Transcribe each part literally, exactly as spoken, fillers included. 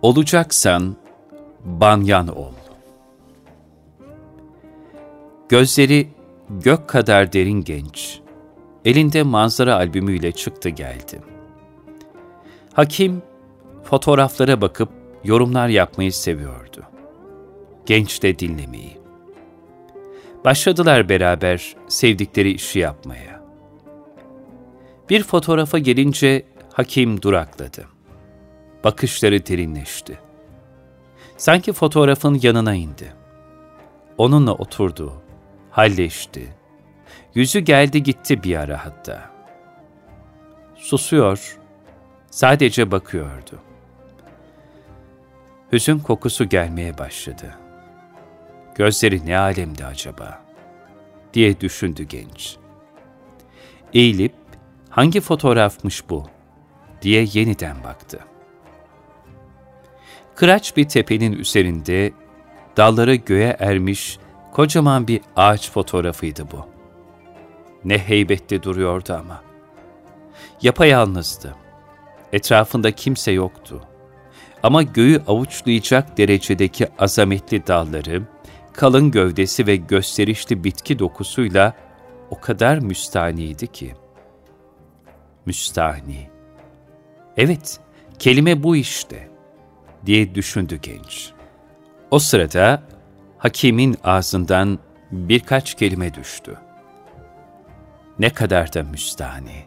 Olacaksan banyan ol. Gözleri gök kadar derin genç, elinde manzara albümüyle çıktı geldi. Hakim, fotoğraflara bakıp yorumlar yapmayı seviyordu. Genç de dinlemeyi. Başladılar beraber sevdikleri işi yapmaya. Bir fotoğrafa gelince Hakim durakladı. Bakışları derinleşti. Sanki fotoğrafın yanına indi. Onunla oturdu, halleşti. Yüzü geldi gitti bir ara hatta. Susuyor, sadece bakıyordu. Hüzün kokusu gelmeye başladı. Gözleri ne alemdi acaba, diye düşündü genç. Eğilip, hangi fotoğrafmış bu, diye yeniden baktı. Kıraç bir tepenin üzerinde, dalları göğe ermiş kocaman bir ağaç fotoğrafıydı bu. Ne heybetli duruyordu ama. Yapayalnızdı. Etrafında kimse yoktu. Ama göğü avuçlayacak derecedeki azametli dalları, kalın gövdesi ve gösterişli bitki dokusuyla o kadar müstahniydi ki. Müstahni. Evet, kelime bu işte, diye düşündü genç. O sırada Hakim'in ağzından birkaç kelime düştü. Ne kadar da müstahni.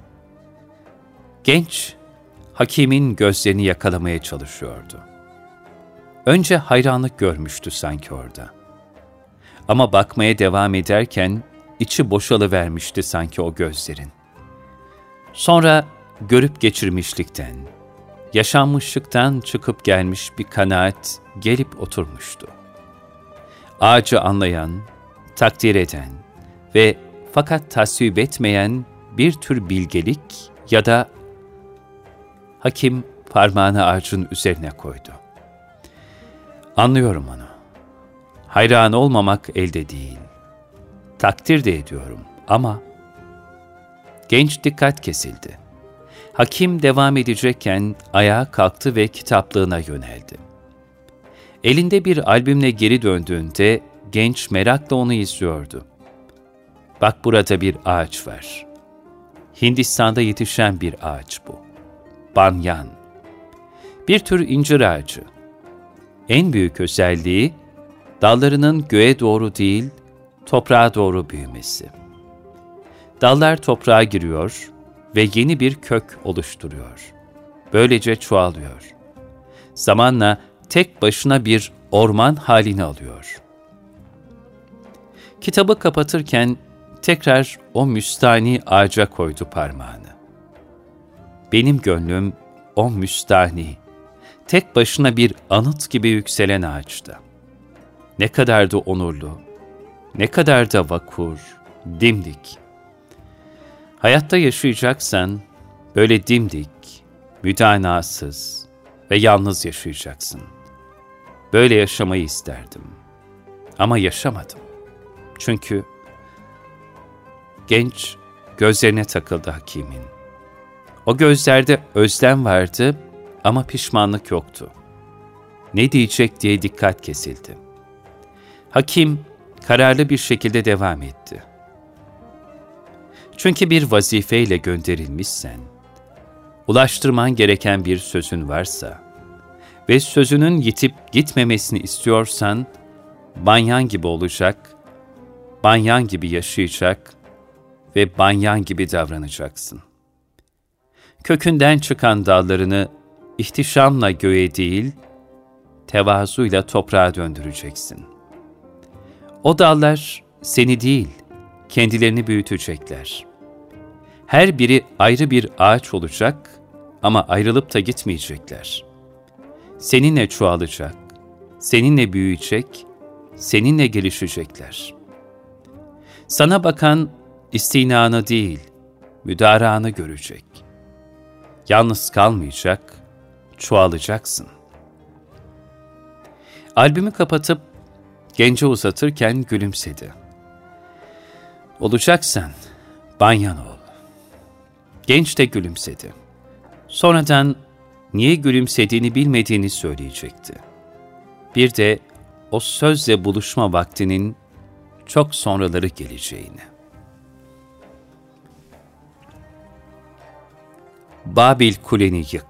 Genç, Hakim'in gözlerini yakalamaya çalışıyordu. Önce hayranlık görmüştü sanki orada. Ama bakmaya devam ederken içi boşalıvermişti sanki o gözlerin. Sonra görüp geçirmişlikten, yaşanmışlıktan çıkıp gelmiş bir kanaat gelip oturmuştu. Ağacı anlayan, takdir eden ve fakat tasvip etmeyen bir tür bilgelik ya da Hakim parmağını ağacın üzerine koydu. Anlıyorum onu. Hayran olmamak elde değil. Takdir de ediyorum ama... Genç dikkat kesildi. Hakim devam edecekken ayağa kalktı ve kitaplığına yöneldi. Elinde bir albümle geri döndüğünde genç merakla onu izliyordu. Bak burada bir ağaç var. Hindistan'da yetişen bir ağaç bu. Banyan. Bir tür incir ağacı. En büyük özelliği dallarının göğe doğru değil, toprağa doğru büyümesi. Dallar toprağa giriyor ve yeni bir kök oluşturuyor. Böylece çoğalıyor. Zamanla tek başına bir orman halini alıyor. Kitabı kapatırken tekrar o müstahni ağaca koydu parmağını. Benim gönlüm o müstahni, tek başına bir anıt gibi yükselen ağaçta. Ne kadar da onurlu, ne kadar da vakur, dimdik. Hayatta yaşayacaksan böyle dimdik, müdanasız ve yalnız yaşayacaksın. Böyle yaşamayı isterdim. Ama yaşamadım. Çünkü genç gözlerine takıldı Hakim'in. O gözlerde özlem vardı ama pişmanlık yoktu. Ne diyecek diye dikkat kesildi. Hakim kararlı bir şekilde devam etti. Çünkü bir vazifeyle gönderilmişsen, ulaştırman gereken bir sözün varsa ve sözünün yitip gitmemesini istiyorsan, banyan gibi olacak, banyan gibi yaşayacak ve banyan gibi davranacaksın. Kökünden çıkan dallarını ihtişamla göğe değil, tevazuyla toprağa döndüreceksin. O dallar seni değil, kendilerini büyütecekler. Her biri ayrı bir ağaç olacak ama ayrılıp da gitmeyecekler. Seninle çoğalacak, seninle büyüyecek, seninle gelişecekler. Sana bakan istinanı değil, müdaranı görecek. Yalnız kalmayacak, çoğalacaksın. Albümü kapatıp gence uzatırken gülümsedi. Olacaksan banyan ol. Genç de gülümsedi. Sonradan niye gülümsediğini bilmediğini söyleyecekti. Bir de o sözle buluşma vaktinin çok sonraları geleceğini. Babil kuleni yık.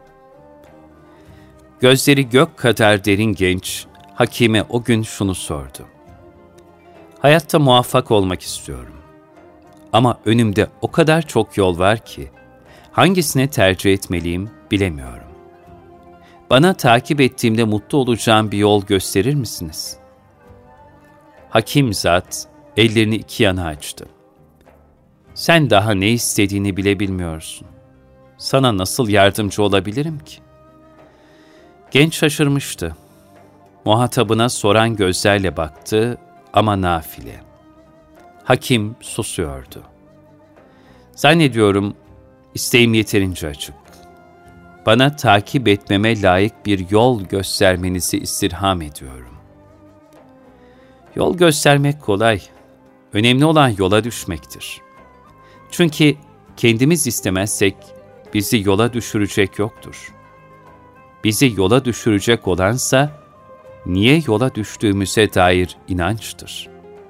Gözleri gök kadar derin genç, Hakim'e o gün şunu sordu. Hayatta muvaffak olmak istiyorum. Ama önümde o kadar çok yol var ki, hangisine tercih etmeliyim bilemiyorum. Bana takip ettiğimde mutlu olacağım bir yol gösterir misiniz? Hakim zat ellerini iki yana açtı. Sen daha ne istediğini bile bilmiyorsun. Sana nasıl yardımcı olabilirim ki? Genç şaşırmıştı. Muhatabına soran gözlerle baktı ama nafile. Hakim susuyordu. Zannediyorum isteğim yeterince açık. Bana takip etmeme layık bir yol göstermenizi istirham ediyorum. Yol göstermek kolay. Önemli olan yola düşmektir. Çünkü kendimiz istemezsek bizi yola düşürecek yoktur. Bizi yola düşürecek olansa niye yola düştüğümüze dair inançtır.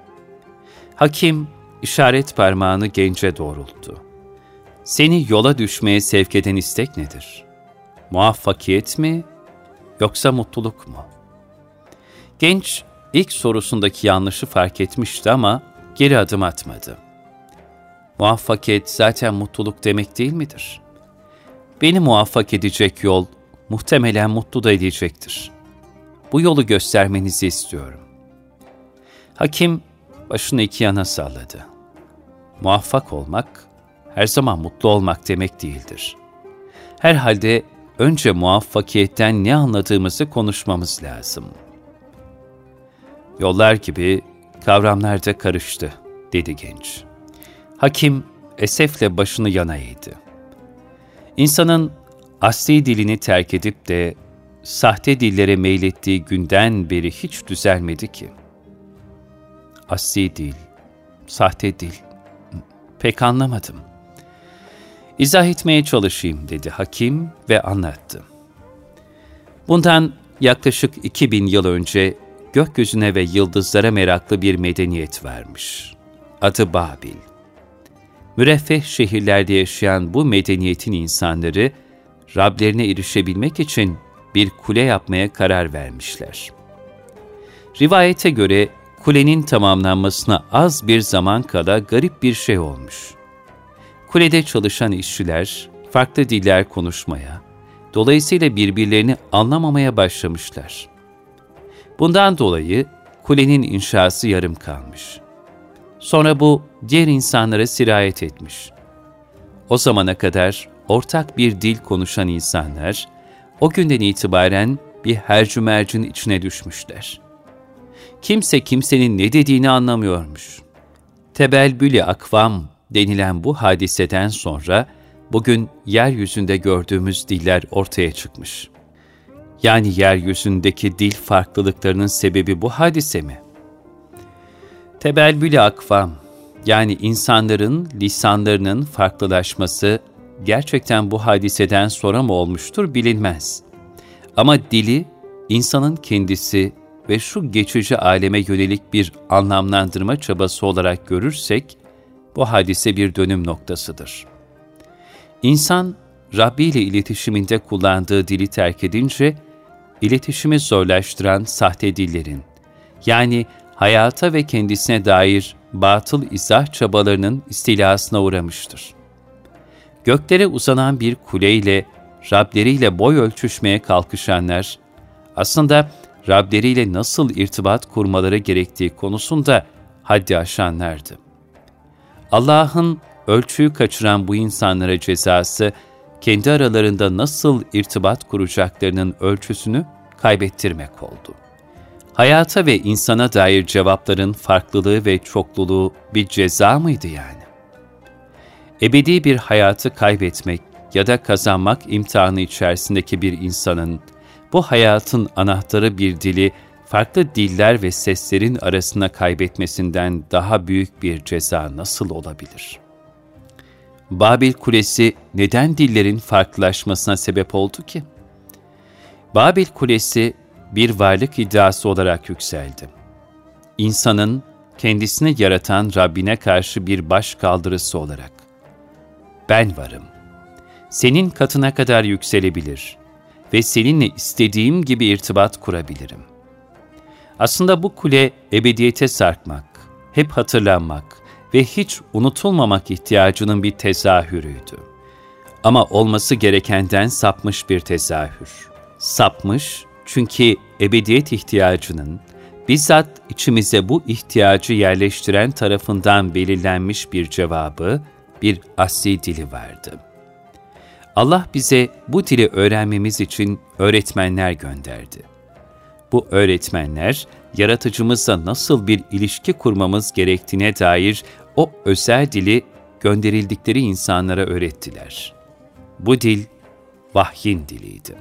Hakim işaret parmağını gence doğrulttu. Seni yola düşmeye sevk eden istek nedir? Muvaffakiyet mi yoksa mutluluk mu? Genç ilk sorusundaki yanlışı fark etmişti ama geri adım atmadı. Muvaffakiyet zaten mutluluk demek değil midir? Beni muvaffak edecek yol muhtemelen mutlu da edecektir. Bu yolu göstermenizi istiyorum. Hakim başını iki yana salladı. Muvaffak olmak, her zaman mutlu olmak demek değildir. Herhalde önce muvaffakiyetten ne anladığımızı konuşmamız lazım. Yollar gibi kavramlar da karıştı, dedi genç. Hakim esefle başını yana eğdi. İnsanın asli dilini terk edip de sahte dillere meylettiği günden beri hiç düzelmedi ki. Asli dil, sahte dil, pek anlamadım. İzah etmeye çalışayım, dedi hakim ve anlattı. Bundan yaklaşık iki bin yıl önce gökyüzüne ve yıldızlara meraklı bir medeniyet varmış. Adı Babil. Müreffeh şehirlerde yaşayan bu medeniyetin insanları, Rablerine erişebilmek için bir kule yapmaya karar vermişler. Rivayete göre kulenin tamamlanmasına az bir zaman kala garip bir şey olmuş. Kulede çalışan işçiler farklı diller konuşmaya, dolayısıyla birbirlerini anlamamaya başlamışlar. Bundan dolayı kulenin inşası yarım kalmış. Sonra bu diğer insanlara sirayet etmiş. O zamana kadar ortak bir dil konuşan insanlar, o günden itibaren bir hercümercin içine düşmüşler. Kimse kimsenin ne dediğini anlamıyormuş. Tebelbül-i akvam denilen bu hadiseden sonra, bugün yeryüzünde gördüğümüz diller ortaya çıkmış. Yani yeryüzündeki dil farklılıklarının sebebi bu hadise mi? Tebelbül-i akvam, yani insanların lisanlarının farklılaşması, gerçekten bu hadiseden sonra mı olmuştur bilinmez. Ama dili, insanın kendisi ve şu geçici aleme yönelik bir anlamlandırma çabası olarak görürsek, bu hadise bir dönüm noktasıdır. İnsan, Rabbi ile iletişiminde kullandığı dili terk edince, iletişimi zorlaştıran sahte dillerin, yani hayata ve kendisine dair batıl izah çabalarının istilasına uğramıştır. Göklere uzanan bir kuleyle, Rableriyle boy ölçüşmeye kalkışanlar, aslında Rableriyle nasıl irtibat kurmaları gerektiği konusunda haddi aşanlardı. Allah'ın ölçüyü kaçıran bu insanlara cezası, kendi aralarında nasıl irtibat kuracaklarının ölçüsünü kaybettirmek oldu. Hayata ve insana dair cevapların farklılığı ve çokluluğu bir ceza mıydı yani? Ebedi bir hayatı kaybetmek ya da kazanmak imtihanı içerisindeki bir insanın, bu hayatın anahtarı bir dili, farklı diller ve seslerin arasına kaybetmesinden daha büyük bir ceza nasıl olabilir? Babil Kulesi neden dillerin farklılaşmasına sebep oldu ki? Babil Kulesi bir varlık iddiası olarak yükseldi. İnsanın kendisini yaratan Rabbine karşı bir baş kaldırısı olarak. Ben varım. Senin katına kadar yükselebilir ve seninle istediğim gibi irtibat kurabilirim. Aslında bu kule ebediyete sarkmak, hep hatırlanmak ve hiç unutulmamak ihtiyacının bir tezahürüydü. Ama olması gerekenden sapmış bir tezahür. Sapmış çünkü ebediyet ihtiyacının bizzat içimize bu ihtiyacı yerleştiren tarafından belirlenmiş bir cevabı, bir asli dili vardı. Allah bize bu dili öğrenmemiz için öğretmenler gönderdi. Bu öğretmenler, yaratıcımızla nasıl bir ilişki kurmamız gerektiğine dair o özel dili gönderildikleri insanlara öğrettiler. Bu dil, vahyin diliydi.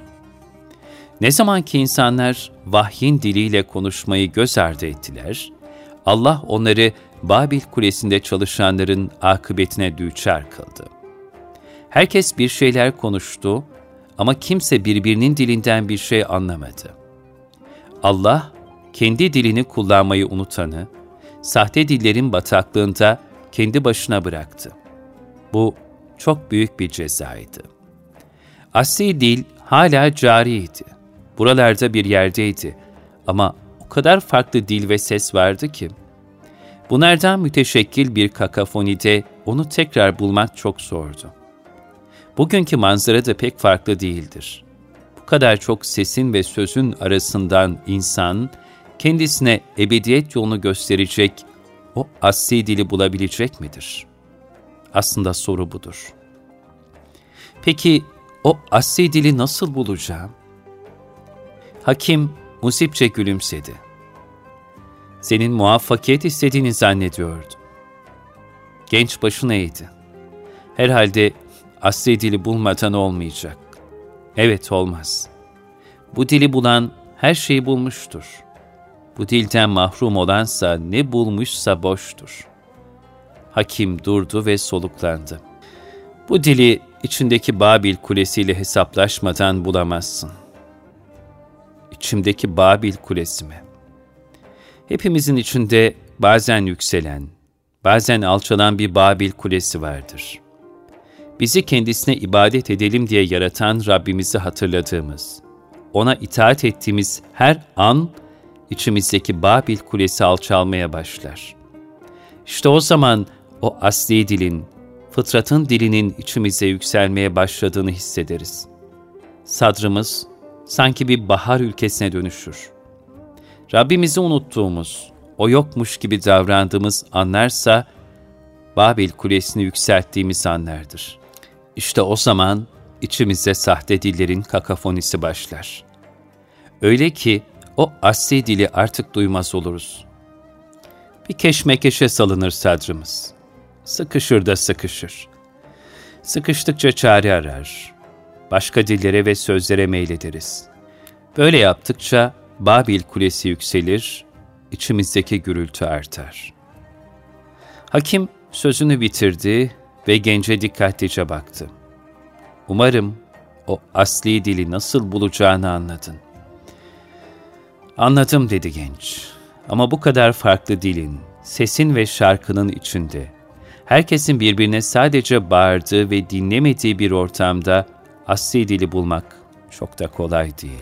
Ne zaman ki insanlar vahyin diliyle konuşmayı göz ardı ettiler, Allah onları Babil Kulesi'nde çalışanların akıbetine düçar kıldı. Herkes bir şeyler konuştu ama kimse birbirinin dilinden bir şey anlamadı. Allah, kendi dilini kullanmayı unutanı, sahte dillerin bataklığında kendi başına bıraktı. Bu çok büyük bir cezaydı. Asli dil hala cariydi. Buralarda bir yerdeydi ama o kadar farklı dil ve ses vardı ki, bunlardan müteşekkil bir kakafonide onu tekrar bulmak çok zordu. Bugünkü manzara da pek farklı değildir. Bu kadar çok sesin ve sözün arasından insan, kendisine ebediyet yolunu gösterecek o asli dili bulabilecek midir? Aslında soru budur. Peki o asli dili nasıl bulacağım? Hakim musipçe gülümsedi. Senin muvaffakiyet istediğini zannediyordu. Genç başını eğdi. Herhalde asli dili bulmadan olmayacak. Evet, olmaz. Bu dili bulan her şeyi bulmuştur. Bu dilden mahrum olansa ne bulmuşsa boştur. Hakim durdu ve soluklandı. Bu dili içindeki Babil Kulesi'yle hesaplaşmadan bulamazsın. İçimdeki Babil Kulesi mi? Hepimizin içinde bazen yükselen, bazen alçalan bir Babil Kulesi vardır. Bizi kendisine ibadet edelim diye yaratan Rabbimizi hatırladığımız, ona itaat ettiğimiz her an içimizdeki Babil Kulesi alçalmaya başlar. İşte o zaman o asli dilin, fıtratın dilinin içimize yükselmeye başladığını hissederiz. Sadrımız sanki bir bahar ülkesine dönüşür. Rabbimizi unuttuğumuz, o yokmuş gibi davrandığımız anlarsa, Babil Kulesi'ni yükselttiğimiz anlardır. İşte o zaman içimizde sahte dillerin kakafonisi başlar. Öyle ki o asli dili artık duymaz oluruz. Bir keşmekeşe salınır sadrımız. Sıkışır da sıkışır. Sıkıştıkça çare arar. Başka dillere ve sözlere meylederiz. Böyle yaptıkça Babil Kulesi yükselir, içimizdeki gürültü artar. Hakim sözünü bitirdi ve gence dikkatlice baktı. Umarım o asli dili nasıl bulacağını anladın. Anladım dedi genç. Ama bu kadar farklı dilin, sesin ve şarkının içinde, herkesin birbirine sadece bağırdığı ve dinlemediği bir ortamda asli dili bulmak çok da kolay değil.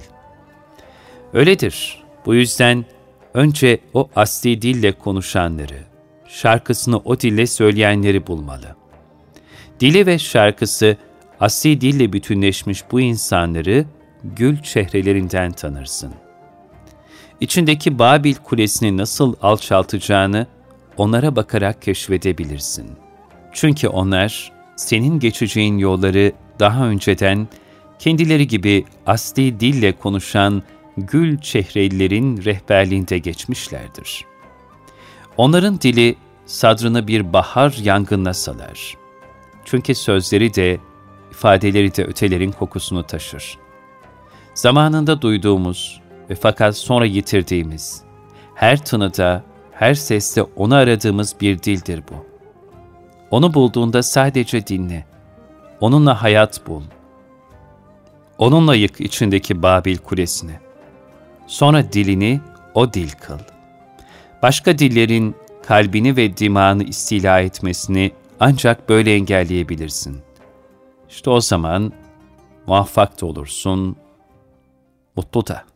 Öyledir. Bu yüzden önce o asli dille konuşanları, şarkısını o dille söyleyenleri bulmalı. Dili ve şarkısı asli dille bütünleşmiş bu insanları gül çehrelerinden tanırsın. İçindeki Babil Kulesi'ni nasıl alçaltacağını onlara bakarak keşfedebilirsin. Çünkü onlar senin geçeceğin yolları daha önceden kendileri gibi asli dille konuşan gül çehrelilerin rehberliğinde geçmişlerdir. Onların dili sadrını bir bahar yangınına salar. Çünkü sözleri de, ifadeleri de ötelerin kokusunu taşır. Zamanında duyduğumuz ve fakat sonra yitirdiğimiz, her tınıda, her seste onu aradığımız bir dildir bu. Onu bulduğunda sadece dinle. Onunla hayat bul. Onunla yık içindeki Babil kulesini. Sonra dilini o dil kıl. Başka dillerin kalbini ve dimağını istila etmesini ancak böyle engelleyebilirsin. İşte o zaman muvaffak da olursun, mutlu da.